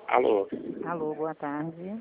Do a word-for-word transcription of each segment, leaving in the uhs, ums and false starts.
Alô? Alô, boa tarde.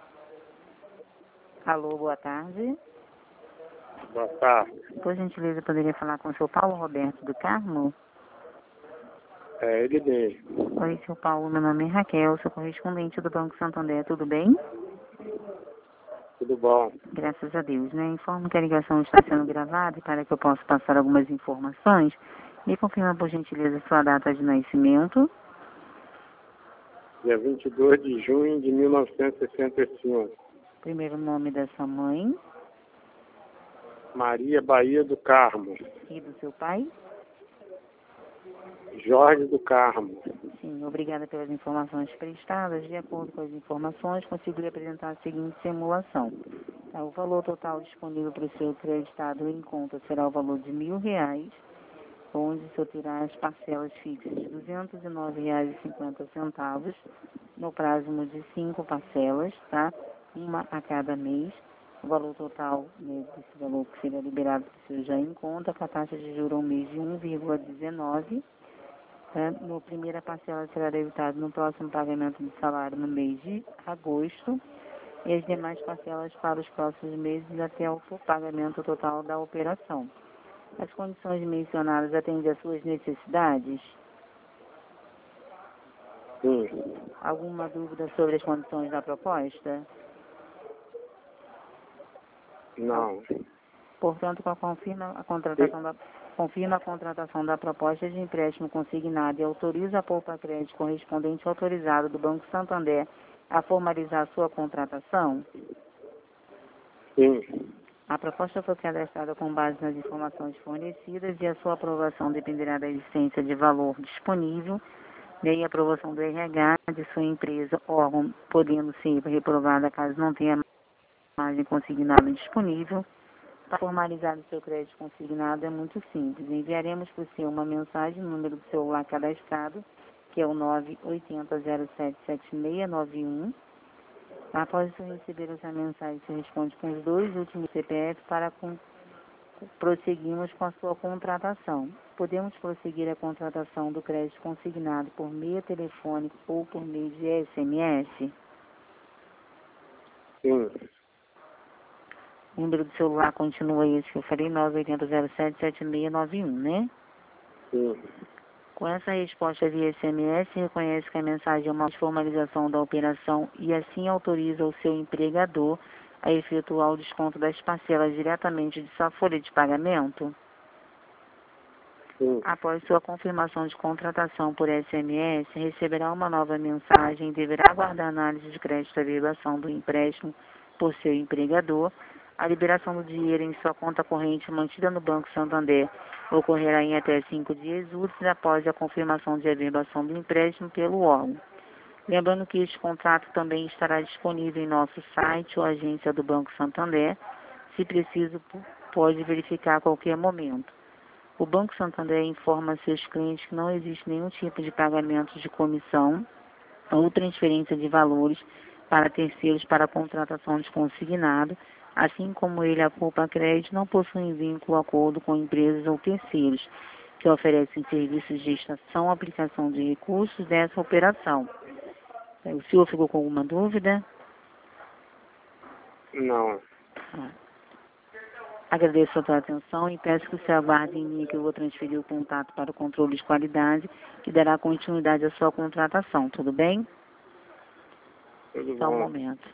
Alô, boa tarde. Boa tarde. Por gentileza, poderia falar com o senhor Paulo Roberto do Carmo? É ele mesmo. Oi, senhor Paulo, meu nome é Raquel, sou correspondente do Banco Santander, tudo bem? Tudo bom? Graças a Deus, né? Informo que a ligação está sendo gravada e para que eu possa passar algumas informações, me confirma, por gentileza, sua data de nascimento, Dia vinte e dois de junho de mil novecentos e sessenta e cinco. primeiro nome da sua mãe Maria Bahia do Carmo. e do seu pai. Jorge do Carmo. Sim, obrigada pelas informações prestadas. De acordo com as informações, consegui apresentar a seguinte simulação. Tá, o valor total disponível para o seu creditado em conta será o valor de mil reais, onde o senhor terá as parcelas fixas de duzentos e nove reais e cinquenta centavos, no prazo de cinco parcelas, tá? Uma a cada mês. O valor total, né, desse valor que será liberado para o senhor já em conta, com a taxa de juros ao mês de um vírgula dezenove. Tá? No primeira parcela será debitado no próximo pagamento de salário no mês de agosto e as demais parcelas para os próximos meses até o pagamento total da operação. As condições mencionadas atendem às suas necessidades? Sim. Alguma dúvida sobre as condições da proposta? Não. Portanto, confirma a contratação da, confirma a contratação da proposta de empréstimo consignado e autoriza a Poupa Crédito correspondente autorizado do Banco Santander a formalizar sua contratação? Sim. A proposta foi cadastrada com base nas informações fornecidas e a sua aprovação dependerá da existência de valor disponível e a aprovação do R H de sua empresa, órgão, podendo ser reprovada caso não tenha margem consignada disponível. Para formalizar o seu crédito consignado é muito simples. Enviaremos por você uma mensagem no número do celular cadastrado, que é o nove oito zero zero sete sete seis nove um. Após você receber essa mensagem, você responde com os dois últimos C P F para com, prosseguirmos com a sua contratação. Podemos prosseguir a contratação do crédito consignado por meio telefônico ou por meio de S M S? Sim. O número do celular continua esse que eu falei, nove oito zero sete sete seis nove um, né? Sim. Com essa resposta via S M S, reconhece que a mensagem é uma formalização da operação e assim autoriza o seu empregador a efetuar o desconto das parcelas diretamente de sua folha de pagamento? Sim. Após sua confirmação de contratação por S M S, receberá uma nova mensagem e deverá aguardar a análise de crédito e liberação do empréstimo por seu empregador. A liberação do dinheiro em sua conta corrente mantida no Banco Santander ocorrerá em até cinco dias úteis após a confirmação de averbação do empréstimo pelo órgão. Lembrando que este contrato também estará disponível em nosso site ou agência do Banco Santander. Se preciso, pode verificar a qualquer momento. O Banco Santander informa seus clientes que não existe nenhum tipo de pagamento de comissão ou transferência de valores para terceiros para a contratação de consignado, assim como ele, a Poupa Crédito, não possui vínculo ou acordo com empresas ou terceiros que oferecem serviços de gestação ou aplicação de recursos dessa operação. O senhor ficou com alguma dúvida? Não. Ah. Agradeço a sua atenção e peço que você aguarde em mim que eu vou transferir o contato para o controle de qualidade, que dará continuidade à sua contratação, tudo bem? Tudo Só um bom. momento.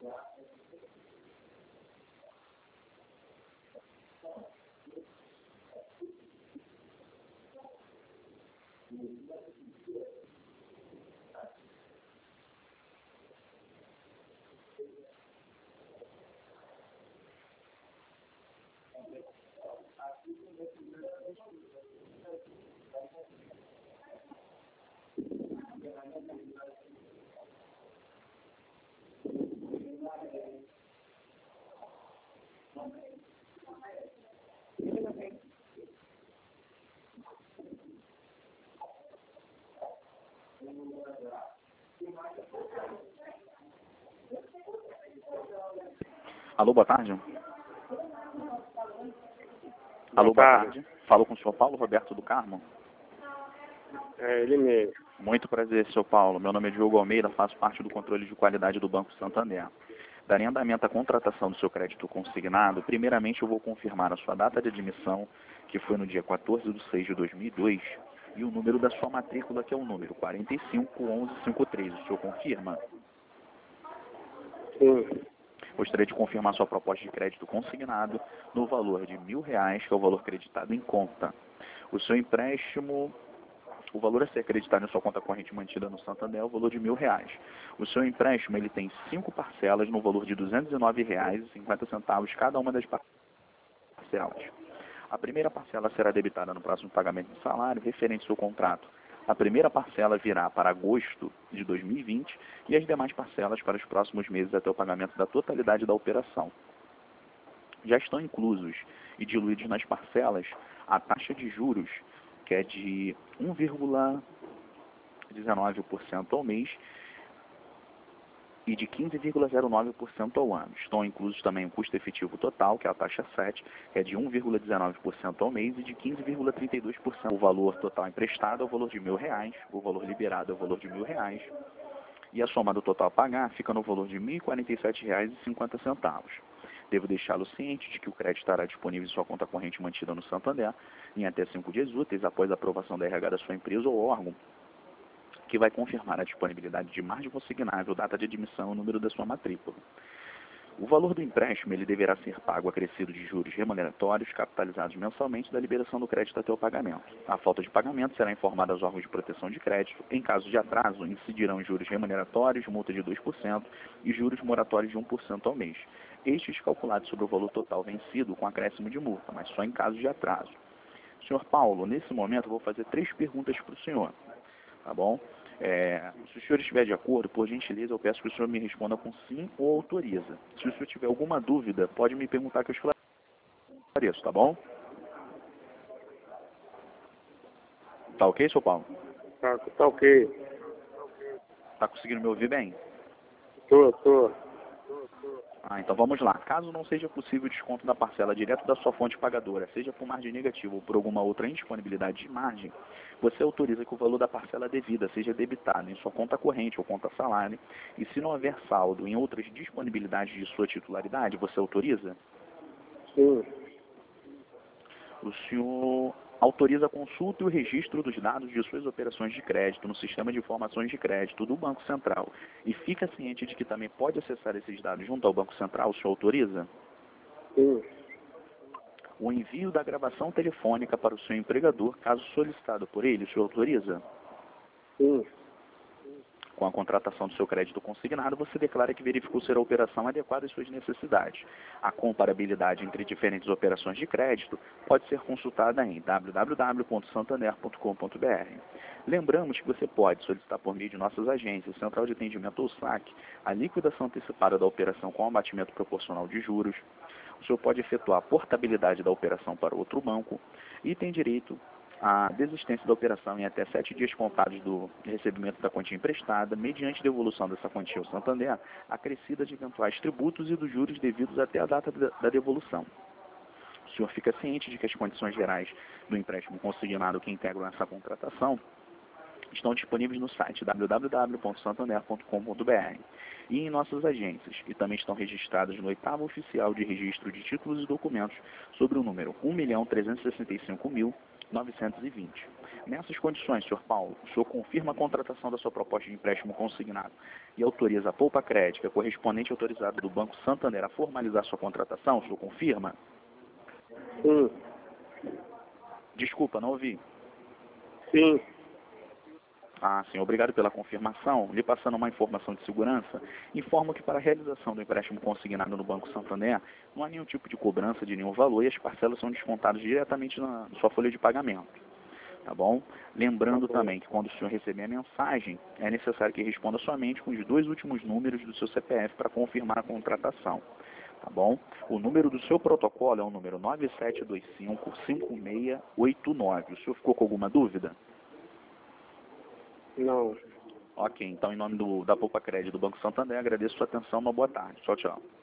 Alô, boa tarde. Alô, boa tarde. tarde. Falo com o senhor Paulo Roberto do Carmo. É ele mesmo. Muito prazer, senhor Paulo. Meu nome é Diogo Almeida, faço parte do controle de qualidade do Banco Santander. Darei andamento à contratação do seu crédito consignado. Primeiramente, eu vou confirmar a sua data de admissão, que foi no dia quatorze de seis de dois mil e dois, e o número da sua matrícula, que é o número quatro cinco um um cinco três. O senhor confirma? Sim. Gostaria de confirmar sua proposta de crédito consignado no valor de mil reais, que é o valor creditado em conta. O seu empréstimo, o valor a ser acreditado em sua conta corrente mantida no Santander é o valor de mil reais. O seu empréstimo ele tem cinco parcelas no valor de duzentos e nove reais e cinquenta centavos cada uma das parcelas. A primeira parcela será debitada no próximo pagamento de salário referente ao seu contrato. A primeira parcela virá para agosto de dois mil e vinte e as demais parcelas para os próximos meses até o pagamento da totalidade da operação. Já estão inclusos e diluídos nas parcelas a taxa de juros, que é de um vírgula dezenove por cento ao mês e de quinze vírgula zero nove por cento ao ano. Estão inclusos também o custo efetivo total, que é a taxa sete, que é de um vírgula dezenove por cento ao mês e de quinze vírgula trinta e dois por cento. O valor total emprestado é o valor de mil reais, o valor liberado é o valor de mil reais, e a soma do total a pagar fica no valor de mil e quarenta e sete reais e cinquenta centavos. Devo deixá-lo ciente de que o crédito estará disponível em sua conta corrente mantida no Santander em até cinco dias úteis após a aprovação da R H da sua empresa ou órgão, que vai confirmar a disponibilidade de margem consignável, data de admissão e o número da sua matrícula. O valor do empréstimo ele deverá ser pago acrescido de juros remuneratórios capitalizados mensalmente da liberação do crédito até o pagamento. A falta de pagamento será informada aos órgãos de proteção de crédito. Em caso de atraso, incidirão juros remuneratórios, multa de dois por cento e juros moratórios de um por cento ao mês. Estes calculados sobre o valor total vencido com acréscimo de multa, mas só em caso de atraso. Senhor Paulo, nesse momento eu vou fazer três perguntas para o senhor, tá bom? É, se o senhor estiver de acordo, por gentileza, eu peço que o senhor me responda com sim ou autoriza. Se o senhor tiver alguma dúvida, pode me perguntar que eu esclareço, tá bom? Tá ok, senhor Paulo? Tá, tá ok. Tá conseguindo me ouvir bem? Tô, tô. Ah, então vamos lá. Caso não seja possível o desconto da parcela direto da sua fonte pagadora, seja por margem negativa ou por alguma outra indisponibilidade de margem, você autoriza que o valor da parcela devida seja debitado em sua conta corrente ou conta salário, e se não houver saldo em outras disponibilidades de sua titularidade, você autoriza? Sim. O senhor autoriza a consulta e o registro dos dados de suas operações de crédito no sistema de informações de crédito do Banco Central e fica ciente de que também pode acessar esses dados junto ao Banco Central, o senhor autoriza? Sim. O envio da gravação telefônica para o seu empregador, caso solicitado por ele, o senhor autoriza? Sim. Com a contratação do seu crédito consignado, você declara que verificou ser a operação adequada às suas necessidades. A comparabilidade entre diferentes operações de crédito pode ser consultada em w w w ponto santander ponto com ponto b r. Lembramos que você pode solicitar por meio de nossas agências, Central de Atendimento ou S A C, a liquidação antecipada da operação com abatimento proporcional de juros. O senhor pode efetuar a portabilidade da operação para outro banco e tem direito a desistência da operação em até sete dias contados do recebimento da quantia emprestada, mediante devolução dessa quantia ao Santander, acrescida de eventuais tributos e dos juros devidos até a data da devolução. O senhor fica ciente de que as condições gerais do empréstimo consignado que integram essa contratação estão disponíveis no site w w w ponto santander ponto com ponto b r e em nossas agências, e também estão registradas no oitavo oficial de registro de títulos e documentos sobre o número um milhão trezentos e sessenta e cinco mil novecentos e vinte. Nessas condições, senhor Paulo, o senhor confirma a contratação da sua proposta de empréstimo consignado e autoriza a Poupa Cred, que é correspondente autorizado do Banco Santander, a formalizar sua contratação, o senhor confirma? Sim. Desculpa, não ouvi. Sim. Ah, sim, obrigado pela confirmação. Lhe passando uma informação de segurança, informo que para a realização do empréstimo consignado no Banco Santander, não há nenhum tipo de cobrança de nenhum valor e as parcelas são descontadas diretamente na sua folha de pagamento. Tá bom? Lembrando também que quando o senhor receber a mensagem, é necessário que responda somente com os dois últimos números do seu C P F para confirmar a contratação. Tá bom? O número do seu protocolo é o número nove sete dois cinco, cinco seis oito nove. O senhor ficou com alguma dúvida? Não. Ok, então em nome do, da Poupa Cred do Banco Santander, agradeço a sua atenção, uma boa tarde. Tchau, tchau.